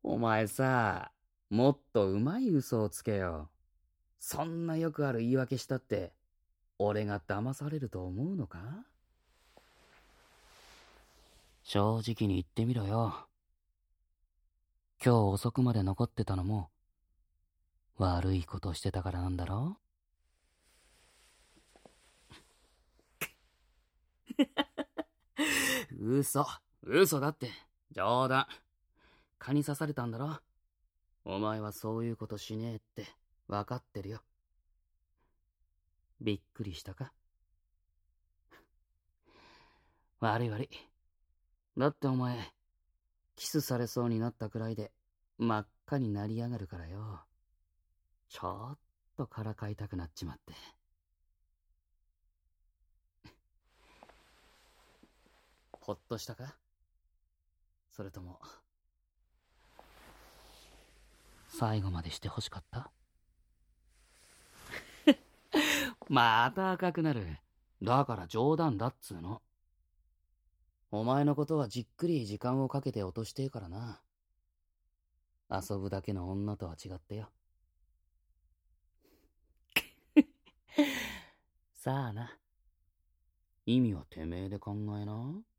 お前さ、もっとうまい嘘をつけよ。そんなよくある言い訳したって、俺が騙されると思うのか？正直に言ってみろよ。今日遅くまで残ってたのも、悪いことしてたからなんだろ？嘘だって。冗談。蚊に刺されたんだろ？お前はそういうことしねえって分かってるよ。びっくりしたか？悪い悪い。だってお前、キスされそうになったくらいで真っ赤になりやがるからよ。ちょっとからかいたくなっちまって。ほっとしたか？それとも、最後までしてほしかった？また赤くなる。だから冗談だっつうの。お前のことはじっくり時間をかけて落としてえからな。遊ぶだけの女とは違ってよ。さあな。意味はてめえで考えな。